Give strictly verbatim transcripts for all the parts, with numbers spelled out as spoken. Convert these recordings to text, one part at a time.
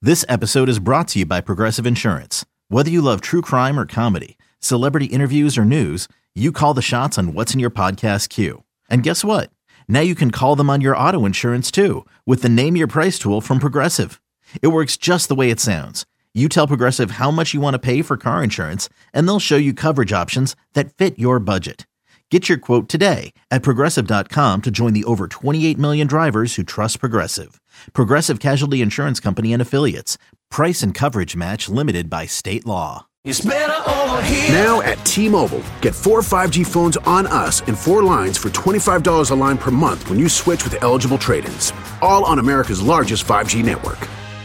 This episode is brought to you by Progressive Insurance. Whether you love true crime or comedy, celebrity interviews or news, you call the shots on what's in your podcast queue. And guess what? Now you can call them on your auto insurance too with the Name Your Price tool from Progressive. It works just the way it sounds. You tell Progressive how much you want to pay for car insurance, and they'll show you coverage options that fit your budget. Get your quote today at Progressive dot com to join the over twenty-eight million drivers who trust Progressive. Progressive Casualty Insurance Company and Affiliates. Price and coverage match limited by state law. It's better over here. Now at T-Mobile, get four five G phones on us and four lines for twenty-five dollars a line per month when you switch with eligible trade-ins. All on America's largest five G network.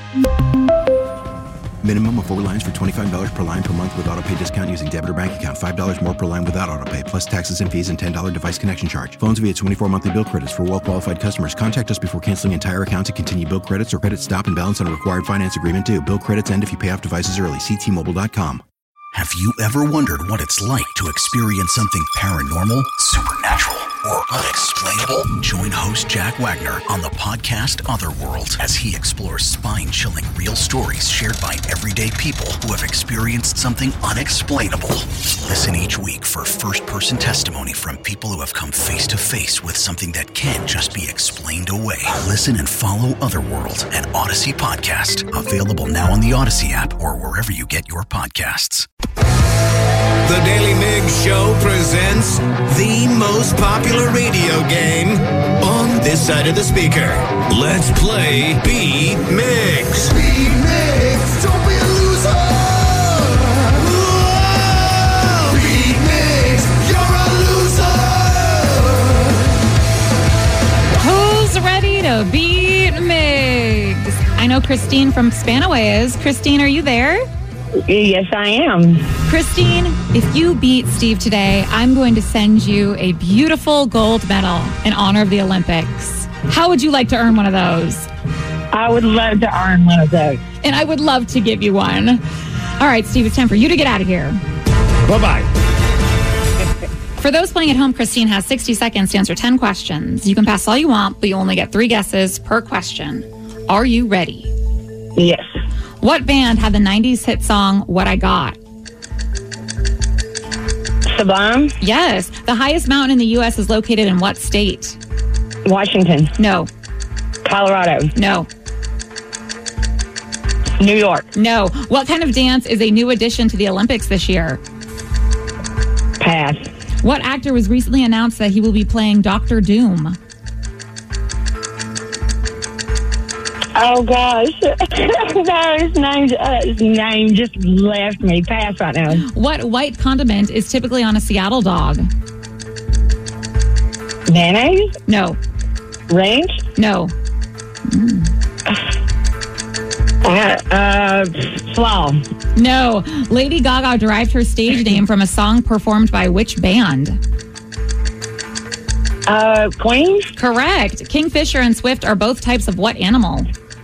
Minimum of four lines for twenty-five dollars per line per month with autopay discount using debit or bank account. five dollars more per line without autopay, plus taxes and fees and ten dollars device connection charge. Phones via twenty-four monthly bill credits for well-qualified customers. Contact us before canceling entire account to continue bill credits or credit stop and balance on a required finance agreement due. Bill credits end if you pay off devices early. See T Mobile dot com. Have you ever wondered what it's like to experience something paranormal, supernatural, or unexplainable? Join host Jack Wagner on the podcast Otherworld as he explores spine-chilling real stories shared by everyday people who have experienced something unexplainable. Listen each week for first-person testimony from people who have come face-to-face with something that can't just be explained away. Listen and follow Otherworld, an Odyssey podcast, available now on the Odyssey app or wherever you get your podcasts. The Daily Migs Show presents the most popular radio game on this side of the speaker. Let's play Beat Migs. Beat Migs, don't be a loser. Whoa! Beat Migs, you're a loser. Who's ready to beat Migs? I know Christine from Spanaway is. Christine, are you there? Yes, I am. Christine, if you beat Steve today, I'm going to send you a beautiful gold medal in honor of the Olympics. How would you like to earn one of those? I would love to earn one of those. And I would love to give you one. All right, Steve, it's time for you to get out of here. Bye-bye. For those playing at home, Christine has sixty seconds to answer ten questions. You can pass all you want, but you only get three guesses per question. Are you ready? Yes. What band had the nineties hit song, What I Got? Sublime? Yes. The highest mountain in the U S is located in what state? Washington. No. Colorado. No. New York. No. What kind of dance is a new addition to the Olympics this year? Pass. What actor was recently announced that he will be playing Doctor Doom? Oh, gosh. no, his name, uh, his name just left me. Pass right now. What white condiment is typically on a Seattle dog? Mayonnaise? No. Ranch? No. Mm. Uh, uh, slaw. No. Lady Gaga derived her stage name from a song performed by which band? Uh, Queen? Correct. Kingfisher and Swift are both types of what animal?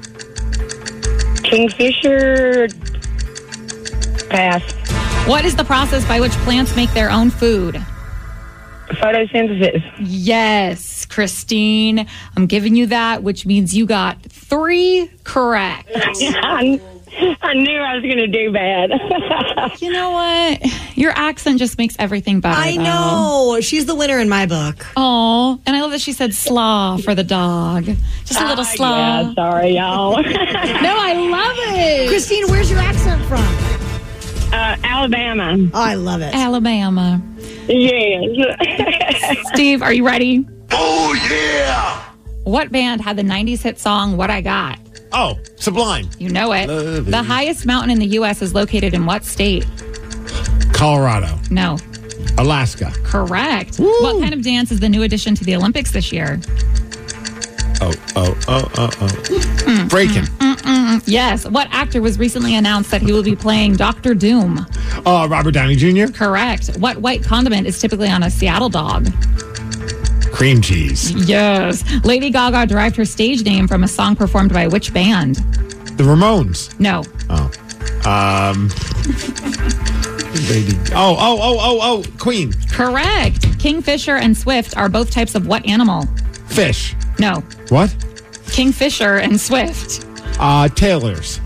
Kingfisher. Pass. What is the process by which plants make their own food? Photosynthesis. Yes, Christine. I'm giving you that, which means you got three correct. I, I knew I was going to do bad. You know what? Your accent just makes everything better. I though. know. She's the winner in my book. Oh, and I love that she said slaw for the dog. Just a little uh, slaw. Yeah, sorry, y'all. No, I love it. Christine, where's your accent from? Uh, Alabama. Oh, I love it. Alabama. Yes. Steve, are you ready? Oh, yeah. What band had the nineties hit song, What I Got? Oh, Sublime. You know it. Love the it. highest mountain in the U S is located in what state? Colorado. No. Alaska. Correct. Woo. What kind of dance is the new addition to the Olympics this year? Oh, oh, oh, oh, oh. Mm, Breaking. Mm, mm, mm. Yes. What actor was recently announced that he will be playing Doctor Doom? Uh, Robert Downey Junior Correct. What white condiment is typically on a Seattle dog? Cream cheese. Yes. Lady Gaga derived her stage name from a song performed by which band? The Ramones. No. Oh. Um. Lady. Oh, oh, oh, oh, oh. Queen. Correct. Kingfisher and Swift are both types of what animal? Fish. No. What? Kingfisher and Swift. Uh, Taylor's.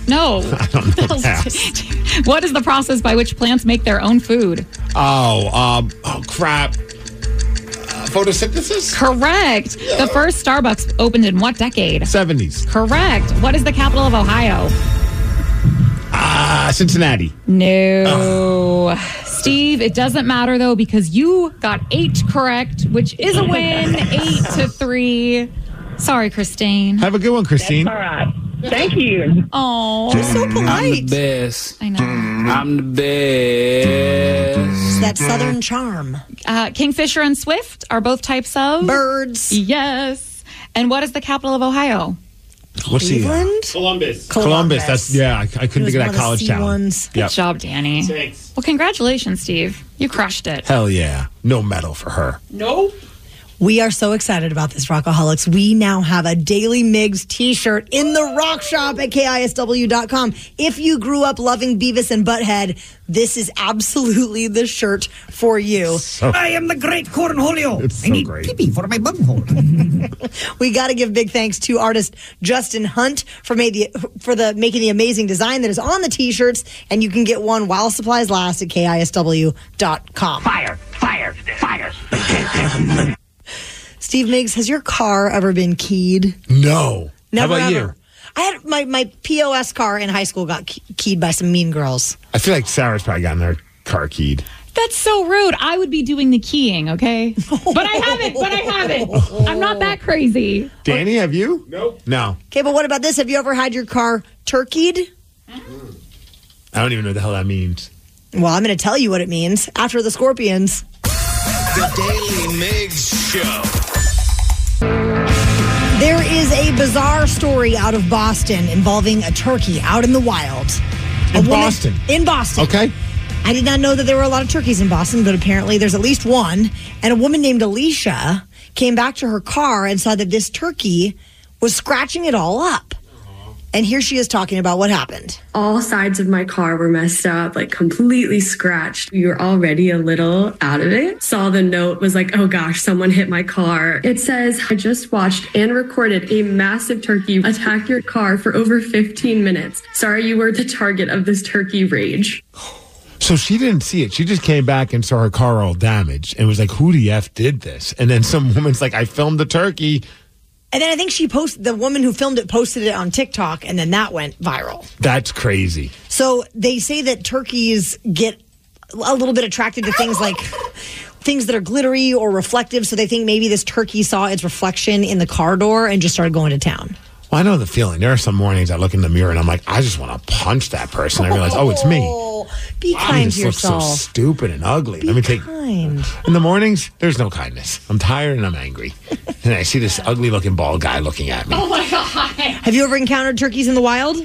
No. I don't know. Pass. What is the process by which plants make their own food? Oh, um, oh, crap. Uh, photosynthesis? Correct. Yeah. The first Starbucks opened in what decade? seventies. Correct. What is the capital of Ohio? Ah, uh, Cincinnati. No. Oh. Steve, it doesn't matter, though, because you got eight correct, which is a win, eight to three. Sorry, Christine. Have a good one, Christine. That's all right. Thank you. Oh, you're so polite. I'm the best. I know. I'm the best. That southern charm. Uh, Kingfisher and Swift are both types of birds. Yes. And what is the capital of Ohio? What's Cleveland? The, uh, Columbus. Columbus. Columbus. That's yeah. I, I couldn't think of that college town. Ones. Good yep. job, Danny. Thanks. Well, congratulations, Steve. You crushed it. Hell yeah. No medal for her. No. We are so excited about this, Rockaholics. We now have a Daily Migs t-shirt in the Rock Shop at K I S W dot com. If you grew up loving Beavis and Butthead, this is absolutely the shirt for you. So, I am the great Cornholio. It's so I need great. pee-pee for my bunghole. We got to give big thanks to artist Justin Hunt for made the for the making the amazing design that is on the t-shirts, and you can get one while supplies last at K I S W dot com. Fire, fire, fire. Steve Miggs, has your car ever been keyed? No. Never, How about ever. you? I had my, my P O S car in high school got key- keyed by some mean girls. I feel like Sarah's probably gotten her car keyed. That's so rude. I would be doing the keying, okay? But I haven't, but I haven't. I'm not that crazy. Danny, have you? Nope. No. Okay, but what about this? Have you ever had your car turkeyed? I don't even know what the hell that means. Well, I'm going to tell you what it means after the Scorpions. The Daily Migs Show. There is a bizarre story out of Boston involving a turkey out in the wild. A In woman- Boston? In Boston. Okay. I did not know that there were a lot of turkeys in Boston, but apparently there's at least one. And a woman named Alicia came back to her car and saw that this turkey was scratching it all up. And here she is talking about what happened. All sides of my car were messed up, like completely scratched. We were already a little out of it. Saw the note, was like, oh gosh, someone hit my car. It says, I just watched and recorded a massive turkey attack your car for over fifteen minutes. Sorry you were the target of this turkey rage. So she didn't see it. She just came back and saw her car all damaged and was like, who the F did this? And then some woman's like, I filmed the turkey. And then I think she posted, the woman who filmed it posted it on TikTok, and then that went viral. That's crazy. So they say that turkeys get a little bit attracted to things like things that are glittery or reflective. So they think maybe this turkey saw its reflection in the car door and just started going to town. Well, I know the feeling. There are some mornings I look in the mirror and I'm like, I just want to punch that person. I realize, oh, it's me. Be I kind just to look so yourself. stupid and ugly. Be Let me take. kind. In the mornings, there's no kindness. I'm tired and I'm angry. And I see this ugly looking bald guy looking at me. Oh, my God. Have you ever encountered turkeys in the wild?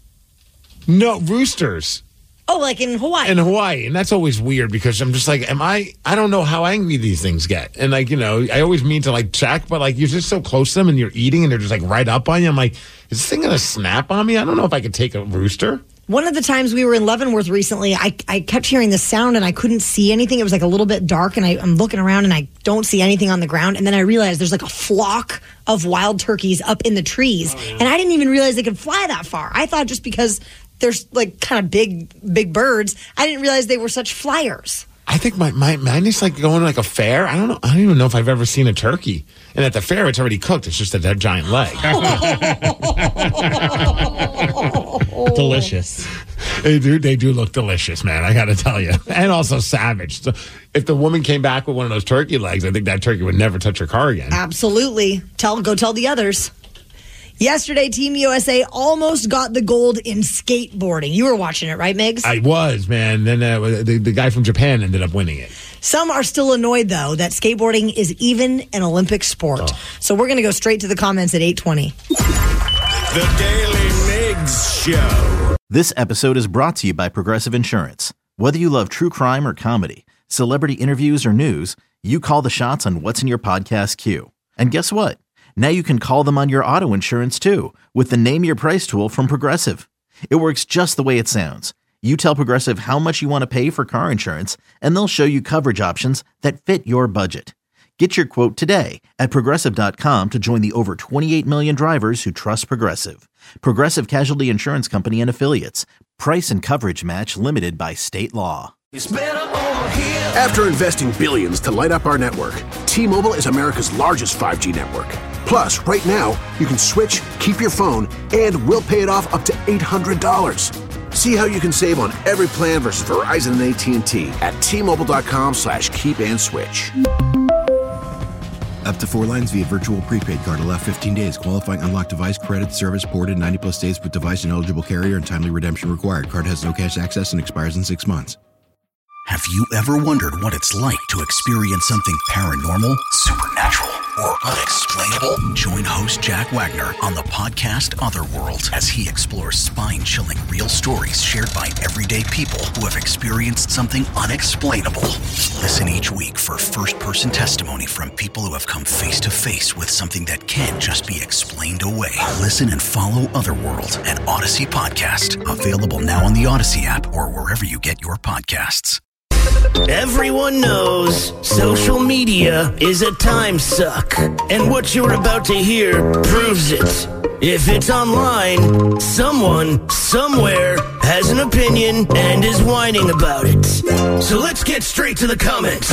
No, roosters Oh, like in Hawaii. in Hawaii. And that's always weird because I'm just like, am I, I don't know how angry these things get. And like, you know, I always mean to like check, but like you're just so close to them and you're eating and they're just like right up on you. I'm like, is this thing going to snap on me? I don't know if I could take a rooster. One of the times we were in Leavenworth recently, I, I kept hearing the sound and I couldn't see anything. It was like a little bit dark, and I, I'm looking around and I don't see anything on the ground. And then I realized there's like a flock of wild turkeys up in the trees. Oh, yeah. And I didn't even realize they could fly that far. I thought just because there's like kind of big, big birds, I didn't realize they were such flyers. I think my, my mine is like going to like a fair. I don't know. I don't even know if I've ever seen a turkey. And at the fair, it's already cooked. It's just a that giant leg. Delicious. They do. They do look delicious, man. I got to tell you, and also savage. So if the woman came back with one of those turkey legs, I think that turkey would never touch her car again. Absolutely. Tell go tell the others. Yesterday, Team U S A almost got the gold in skateboarding. You were watching it, right, Migs? I was, man. Then uh, the, the guy from Japan ended up winning it. Some are still annoyed, though, that skateboarding is even an Olympic sport. Oh. So we're going to go straight to the comments at eight twenty. The Daily Migs Show. This episode is brought to you by Progressive Insurance. Whether you love true crime or comedy, celebrity interviews or news, you call the shots on what's in your podcast queue. And guess what? Now you can call them on your auto insurance, too, with the Name Your Price tool from Progressive. It works just the way it sounds. You tell Progressive how much you want to pay for car insurance, and they'll show you coverage options that fit your budget. Get your quote today at Progressive dot com to join the over twenty-eight million drivers who trust Progressive. Progressive Casualty Insurance Company and Affiliates. Price and coverage match limited by state law. After investing billions to light up our network, T-Mobile is America's largest five G network. Plus, right now, you can switch, keep your phone, and we'll pay it off up to eight hundred dollars. See how you can save on every plan versus Verizon and A T and T at T-Mobile.com slash keep and switch. Up to four lines via virtual prepaid card. Allow fifteen days. Qualifying unlocked device credit service ported ninety plus days with device and eligible carrier and timely redemption required. Card has no cash access and expires in six months. Have you ever wondered what it's like to experience something paranormal, supernatural, or unexplainable? Join host Jack Wagner on the podcast Otherworld as he explores spine-chilling real stories shared by everyday people who have experienced something unexplainable. Listen each week for first-person testimony from people who have come face-to-face with something that can't just be explained away. Listen and follow Otherworld, an Odyssey podcast. Available now on the Odyssey app or wherever you get your podcasts. Everyone knows social media is a time suck, and what you're about to hear proves it. If it's online, someone, somewhere, has an opinion and is whining about it. So let's get straight to the comments.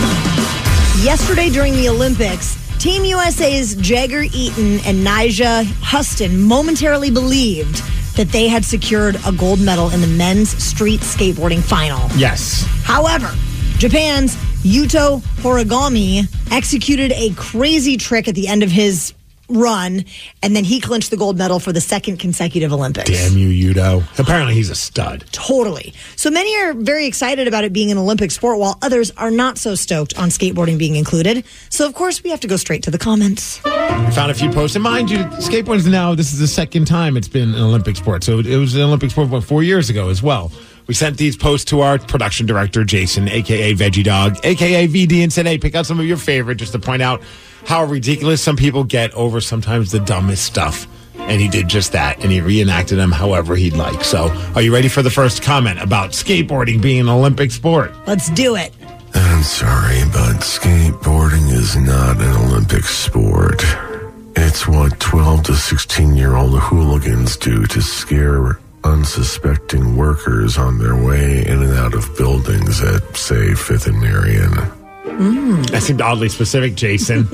Yesterday during the Olympics, Team U S A's Jagger Eaton and Nyjah Huston momentarily believed that they had secured a gold medal in the men's street skateboarding final. Yes. However, Japan's Yuto Horigami executed a crazy trick at the end of his run, and then he clinched the gold medal for the second consecutive Olympics. Damn you, Yuto. Apparently he's a stud. Totally. So many are very excited about it being an Olympic sport, while others are not so stoked on skateboarding being included. So, of course, we have to go straight to the comments. We found a few posts. And mind you, skateboarding now, this is the second time it's been an Olympic sport. So it was an Olympic sport what, four years ago as well. We sent these posts to our production director, Jason, a k a. Veggie Dog, a k a. V D, and said, hey, pick out some of your favorite just to point out how ridiculous some people get over sometimes the dumbest stuff. And he did just that, and he reenacted them however he'd like. So are you ready for the first comment about skateboarding being an Olympic sport? Let's do it. I'm sorry, but skateboarding is not an Olympic sport. It's what twelve to sixteen-year-old hooligans do to scare unsuspecting workers on their way in and out of buildings at, say, Fifth and Marion. Mm. That seemed oddly specific, Jason.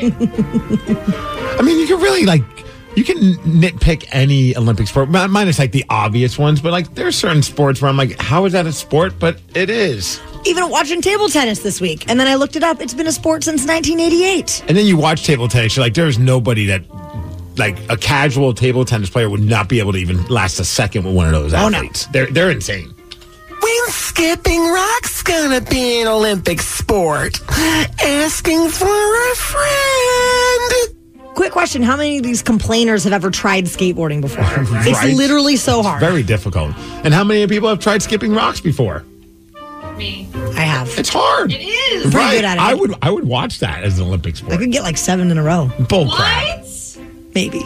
I mean, you can really, like, you can nitpick any Olympic sport, minus, like, the obvious ones, but, like, there are certain sports where I'm like, how is that a sport? But it is. Even watching table tennis this week, and then I looked it up. It's been a sport since nineteen eighty-eight. And then you watch table tennis, you're like, there's nobody that, like, a casual table tennis player would not be able to even last a second with one of those athletes. Oh, no. They're, they're insane. When skipping rock's gonna be an Olympic sport? Asking for a friend. Quick question. How many of these complainers have ever tried skateboarding before? Right? It's literally so hard. It's very difficult. And how many people have tried skipping rocks before? Me. I have. It's hard. It is. I'm pretty right. good at it. I would I would watch that as an Olympic sport. I could get like seven in a row. Bull crap. What? Maybe.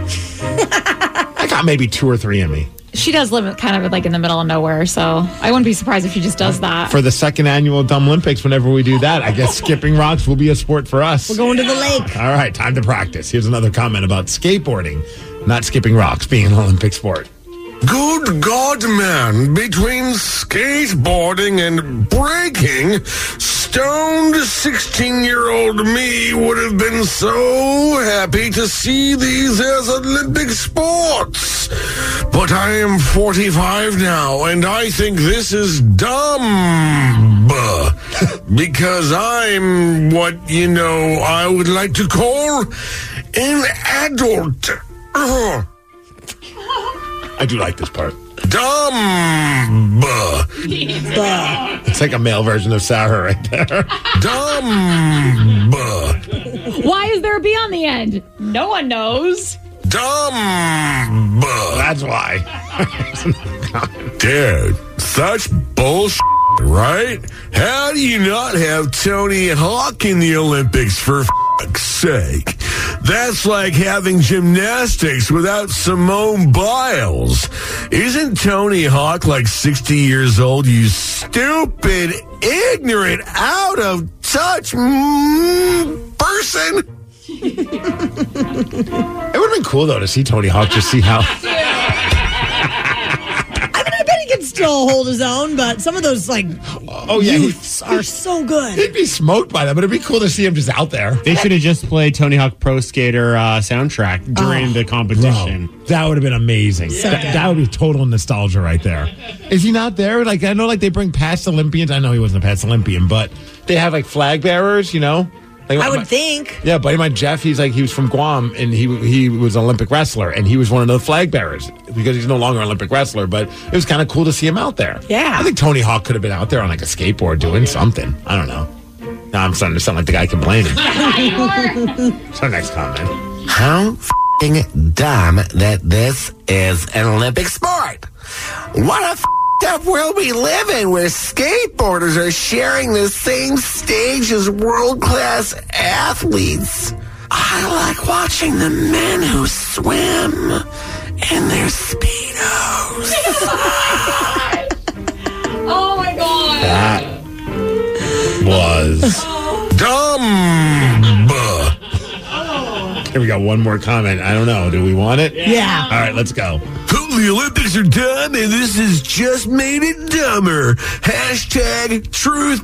I got maybe two or three in me. She does live kind of like in the middle of nowhere, so I wouldn't be surprised if she just does that. For the second annual Dumb Olympics, whenever we do that, I guess skipping rocks will be a sport for us. We're going to the lake. All right, time to practice. Here's another comment about skateboarding, not skipping rocks being an Olympic sport. Good God, man. Between skateboarding and breaking, stoned sixteen-year-old me would have been so happy to see these as Olympic sports. But I am forty-five now, and I think this is dumb. Because I'm what, you know, I would like to call an adult. I do like this part. Dumb. It's like a male version of Sarah right there. Dumb. Why is there a B on the end? No one knows. Dumb. That's why. Dude, such bullshit, right? How do you not have Tony Hawk in the Olympics, for fuck's sake? That's like having gymnastics without Simone Biles. Isn't Tony Hawk like sixty years old, you stupid, ignorant, out of touch mm, person? It would have been cool, though, to see Tony Hawk, just see how... I bet he can still hold his own, but some of those, like, oh, yeah, youths are so good. He'd be smoked by that, but it'd be cool to see him just out there. They should have just played Tony Hawk Pro Skater uh, soundtrack during Oh, the competition. Bro, that would have been amazing. So that, good. that would be total nostalgia right there. Is he not there? Like, I know, like, they bring past Olympians. I know he wasn't a past Olympian, but they have, like, flag bearers, you know? Like, I would my, think. Yeah, buddy, my Jeff, he's like, he was from Guam, and he he was an Olympic wrestler, and he was one of the flag bearers because he's no longer an Olympic wrestler, but it was kind of cool to see him out there. Yeah. I think Tony Hawk could have been out there on, like, a skateboard doing something. I don't know. Now I'm starting to sound like the guy complaining. So next comment. How f***ing dumb that this is an Olympic sport. What a f***ed up world we live in where skateboarders are sharing the same stage as world-class athletes. I like watching the men who swim in their Speedos. Oh, my God. That was dumb. Here we got one more comment. I don't know. Do we want it? Yeah. All right, let's go. The Olympics are done, and this has just made it dumber. Hashtag truth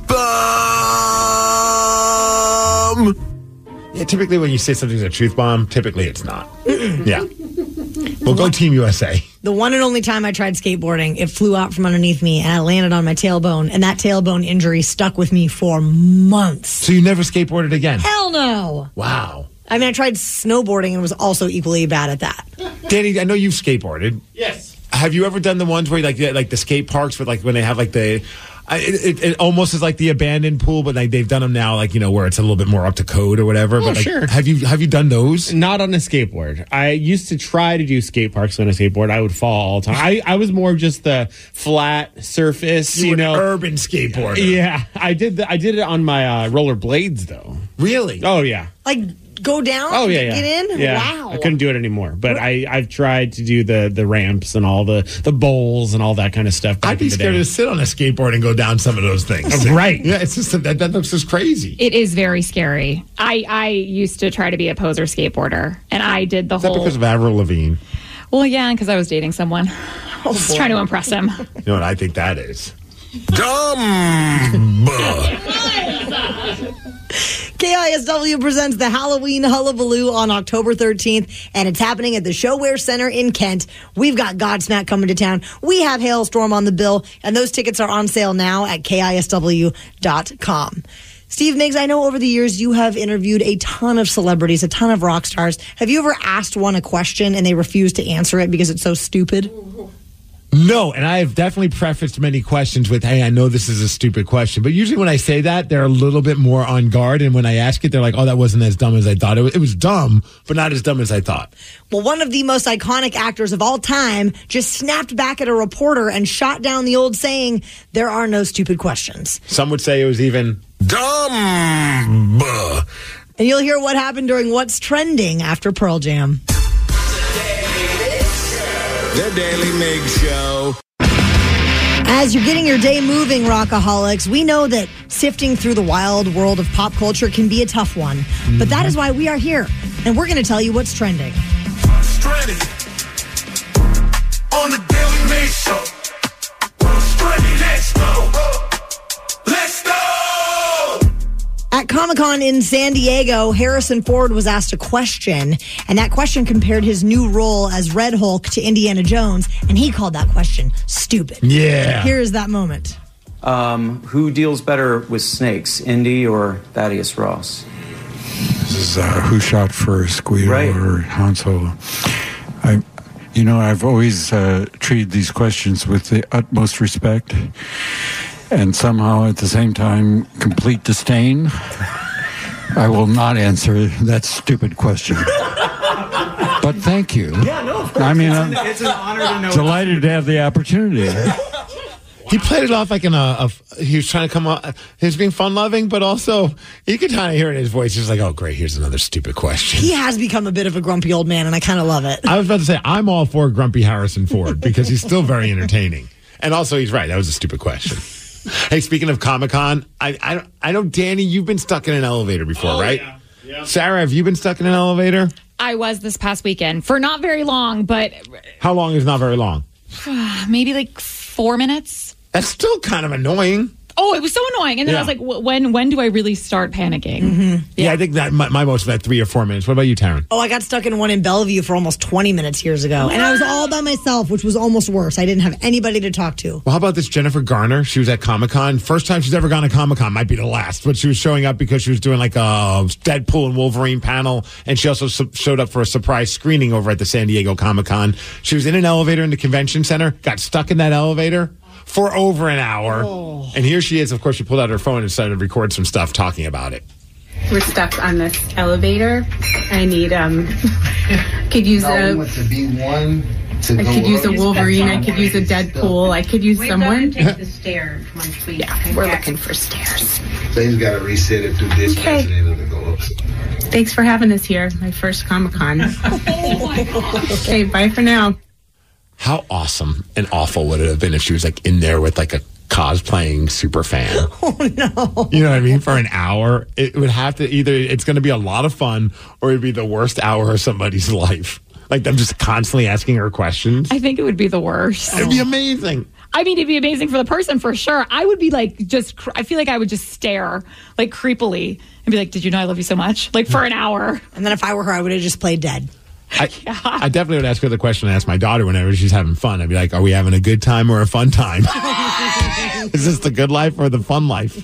bomb. Yeah, typically when you say something's a truth bomb, typically it's not. Yeah. We'll go Team U S A. The one and only time I tried skateboarding, it flew out from underneath me and I landed on my tailbone, and that tailbone injury stuck with me for months. So you never skateboarded again? Hell no. Wow. I mean, I tried snowboarding and was also equally bad at that. Danny, I know you've skateboarded. Yes. Have you ever done the ones where like like the skate parks with like when they have like the I, it, it almost is like the abandoned pool, but like they've done them now, like, you know, where it's a little bit more up to code or whatever. Oh, but like, sure. Have you have you done those? Not on a skateboard. I used to try to do skate parks on a skateboard. I would fall all the time. I, I was more of just the flat surface, You you, were an know, urban skateboarder. Yeah, I did. The, I did it on my uh, roller blades, though. Really? Oh yeah. Like, go down? Oh yeah, yeah. Get in? Yeah. Wow. I couldn't do it anymore, but I I've tried to do the the ramps and all the the bowls and all that kind of stuff. back I'd be in the scared day. to sit on a skateboard and go down some of those things. Right. Yeah, it's just that, that looks just crazy. It is very scary. I, I used to try to be a poser skateboarder, and I did the Is that whole. because of Avril Lavigne? Well, yeah, because I was dating someone. I was trying to impress him. You know what I think that is? Dumb. K I S W presents the Halloween Hullabaloo on October thirteenth, and it's happening at the Showware Center in Kent. We've got Godsmack coming to town. We have Hailstorm on the bill, and those tickets are on sale now at K I S W dot com. Steve Miggs, I know over the years you have interviewed a ton of celebrities, a ton of rock stars. Have you ever asked one a question and they refuse to answer it because it's so stupid? No, and I have definitely prefaced many questions with, hey, I know this is a stupid question. But usually when I say that, they're a little bit more on guard. And when I ask it, they're like, oh, that wasn't as dumb as I thought. It was, it was dumb, but not as dumb as I thought. Well, one of the most iconic actors of all time just snapped back at a reporter and shot down the old saying, there are no stupid questions. Some would say it was even dumb. And you'll hear what happened during What's Trending after Pearl Jam. The Daily Mig Show. As you're getting your day moving, Rockaholics, we know that sifting through the wild world of pop culture can be a tough one. Mm-hmm. But that is why we are here, and we're going to tell you what's trending. What's trending on the Daily Mig Show? What's trending? Let's go. Let's go. At Comic-Con in San Diego, Harrison Ford was asked a question, and that question compared his new role as Red Hulk to Indiana Jones, and he called that question stupid. Yeah. Here is that moment. Um, who deals better with snakes, Indy or Thaddeus Ross? This is uh, who shot first, Guido Right. or Han Solo. I, you know, I've always uh, treated these questions with the utmost respect, and somehow at the same time, complete disdain. I will not answer that stupid question. But thank you. Yeah, no, of course. I mean, it's, I'm an, it's an honor to know. delighted to have the opportunity. He played it off like in a, a he was trying to come on. He was being fun loving, but also you could kind of hear it in his voice. He's like, "Oh, great, here's another stupid question." He has become a bit of a grumpy old man, and I kind of love it. I was about to say I'm all for grumpy Harrison Ford because he's still very entertaining, and also he's right. That was a stupid question. Hey, speaking of Comic-Con, I I, I know Danny, you've been stuck in an elevator before, Oh, right? yeah. Sarah, have you been stuck in an elevator? I was this past weekend for not very long, but How long is not very long? maybe like four minutes. That's still kind of annoying. Oh, it was so annoying. And then Yeah. I was like, w- when when do I really start panicking? Mm-hmm. Yeah, I think that my, my most of that three or four minutes. What about you, Taryn? Oh, I got stuck in one in Bellevue for almost twenty minutes years ago. And I was all by myself, which was almost worse. I didn't have anybody to talk to. Well, how about this Jennifer Garner? She was at Comic-Con. First time she's ever gone to Comic-Con. Might be the last. But she was showing up because she was doing like a Deadpool and Wolverine panel. And she also su- showed up for a surprise screening over at the San Diego Comic-Con. She was in an elevator in the convention center, got stuck in that elevator for over an hour. Oh. And here she is. Of course, she pulled out her phone and started to record some stuff talking about it. We're stuck on this elevator. I need, um, could use a, to be one to I go could use a up. Wolverine. I could use a Deadpool. I could use We someone. gotta take the stairs once we. Yeah, we're looking for stairs. They's got to reset it through this Okay. and then it'll go up. Thanks for having us here. My first Comic Con. Okay, bye for now. How awesome and awful would it have been if she was like in there with like a cosplaying super fan? Oh, no. You know what I mean? For an hour, it would have to either, it's going to be a lot of fun or it'd be the worst hour of somebody's life. Like them just constantly asking her questions. I think it would be the worst. It'd be amazing. I mean, it'd be amazing for the person for sure. I would be like, just, cr- I feel like I would just stare like creepily and be like, did you know I love you so much? Like for an hour. And then if I were her, I would have just played dead. I, I definitely would ask her the question I ask my daughter whenever she's having fun. I'd be like, are we having a good time or a fun time? Is this the good life or the fun life?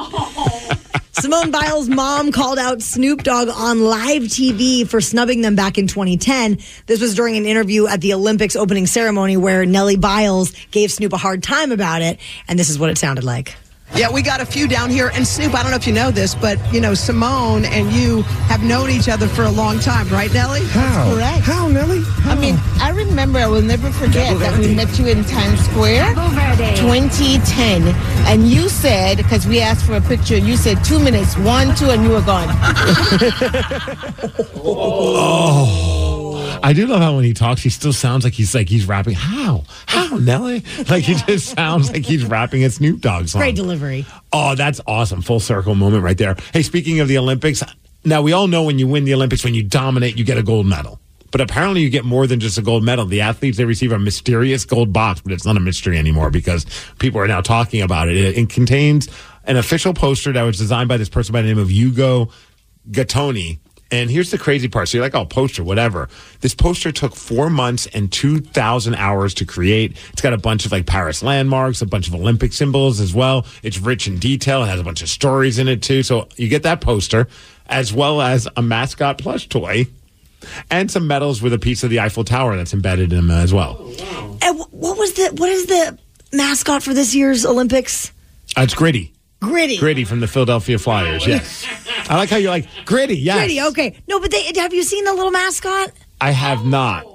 Simone Biles' mom called out Snoop Dogg on live T V for snubbing them back in twenty ten. This was during an interview at the Olympics opening ceremony where Nellie Biles gave Snoop a hard time about it. And this is what it sounded like. Yeah, we got a few down here. And Snoop, I don't know if you know this, but, you know, Simone and you have known each other for a long time, right, Nellie? How? Correct. How, Nellie? How? I mean, I remember, I will never forget that we met you in Times Square, twenty ten. And you said, because we asked for a picture, you said two minutes, one, two, and you were gone. Oh. I do love how when he talks, he still sounds like he's like he's rapping. How? How, Nelly? Like he just sounds like he's rapping a Snoop Dogg song. Great delivery. Oh, that's awesome. Full circle moment right there. Hey, speaking of the Olympics, now we all know when you win the Olympics, when you dominate, you get a gold medal. But apparently you get more than just a gold medal. The athletes, they receive a mysterious gold box, but it's not a mystery anymore because people are now talking about it. It, it contains an official poster that was designed by this person by the name of Ugo Gattoni. And here's the crazy part. So you're like, oh, poster, whatever. This poster took four months and two thousand hours to create. It's got a bunch of like Paris landmarks, a bunch of Olympic symbols as well. It's rich in detail. It has a bunch of stories in it too. So you get that poster as well as a mascot plush toy and some medals with a piece of the Eiffel Tower that's embedded in them as well. And what was the, what is the mascot for this year's Olympics? Uh, it's Gritty. Gritty. Gritty from the Philadelphia Flyers, yes. I like how you're like, Gritty, yes. Gritty, okay. No, but they, have you seen the little mascot? I have not.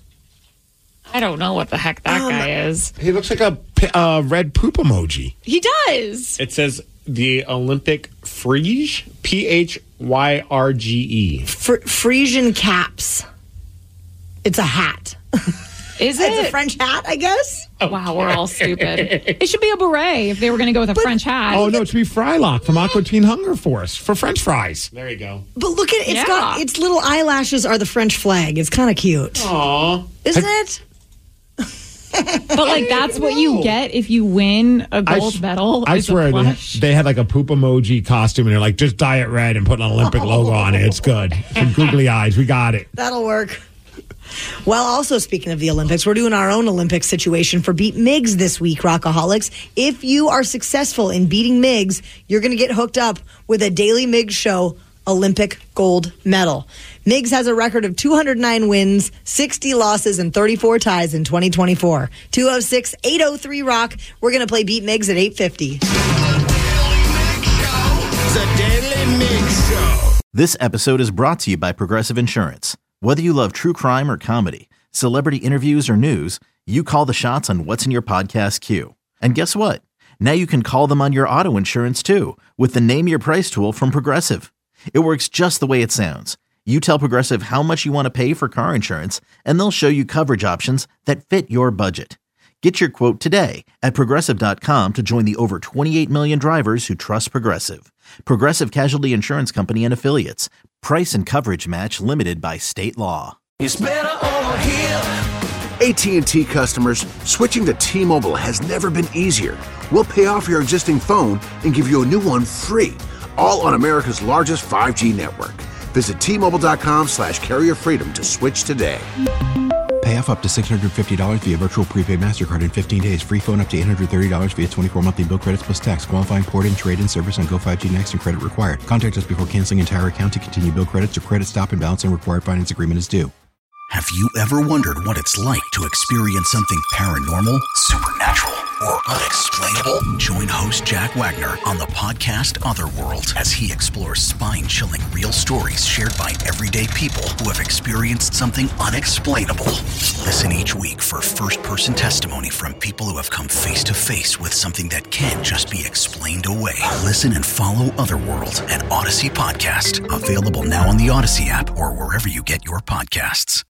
I don't know what the heck that Um, guy is. He looks like a p- uh, red poop emoji. He does. It says the Olympic Phryge, P H Y R G E. Fr- Frisian caps. It's a hat. Is It's it? a French hat, I guess. Wow, we're all stupid. It should be a beret if they were going to go with a French hat. Oh, no, it should be Frylock from Aqua Teen Hunger Force for French fries. There you go. But look at it. It's Yeah. got its little eyelashes are the French flag. It's kind of cute. Aww. Isn't it? But like that's what you get if you win a I gold s- medal. I is a swear they, plush. they had like a poop emoji costume and they're like, just dye it red and put an Olympic logo on it. It's good. Some googly eyes. We got it. That'll work. Well, also speaking of the Olympics, we're doing our own Olympic situation for Beat Migs this week, Rockaholics. If you are successful in beating Migs, you're going to get hooked up with a Daily Migs Show Olympic gold medal. Migs has a record of two hundred nine wins, sixty losses, and thirty-four ties in twenty twenty-four. two oh six, eight oh three, ROCK. We're going to play Beat Migs at eight fifty. The Daily Mix Show. This episode is brought to you by Progressive Insurance. Whether you love true crime or comedy, celebrity interviews or news, you call the shots on what's in your podcast queue. And guess what? Now you can call them on your auto insurance too with the Name Your Price tool from Progressive. It works just the way it sounds. You tell Progressive how much you want to pay for car insurance, and they'll show you coverage options that fit your budget. Get your quote today at Progressive dot com to join the over twenty-eight million drivers who trust Progressive. Progressive Casualty Insurance Company and Affiliates. Price and coverage match limited by state law. It's better over here. A T and T customers, switching to T-Mobile has never been easier. We'll pay off your existing phone and give you a new one free, all on America's largest five G network. Visit T-Mobile.com slash carrier freedom to switch today. Pay off up to six hundred fifty dollars via virtual prepaid MasterCard in fifteen days. Free phone up to eight hundred thirty dollars via twenty-four monthly bill credits plus tax. Qualifying port and trade-in service on Go five G Next and credit required. Contact us before canceling entire account to continue bill credits or credit stop and balance and required finance agreement is due. Have you ever wondered what it's like to experience something paranormal, supernatural, or unexplainable? Join host Jack Wagner on the podcast Otherworld as he explores spine-chilling real stories shared by everyday people who have experienced something unexplainable. Listen each week for first-person testimony from people who have come face-to-face with something that can't just be explained away. Listen and follow Otherworld, an Odyssey podcast, available now on the Odyssey app or wherever you get your podcasts.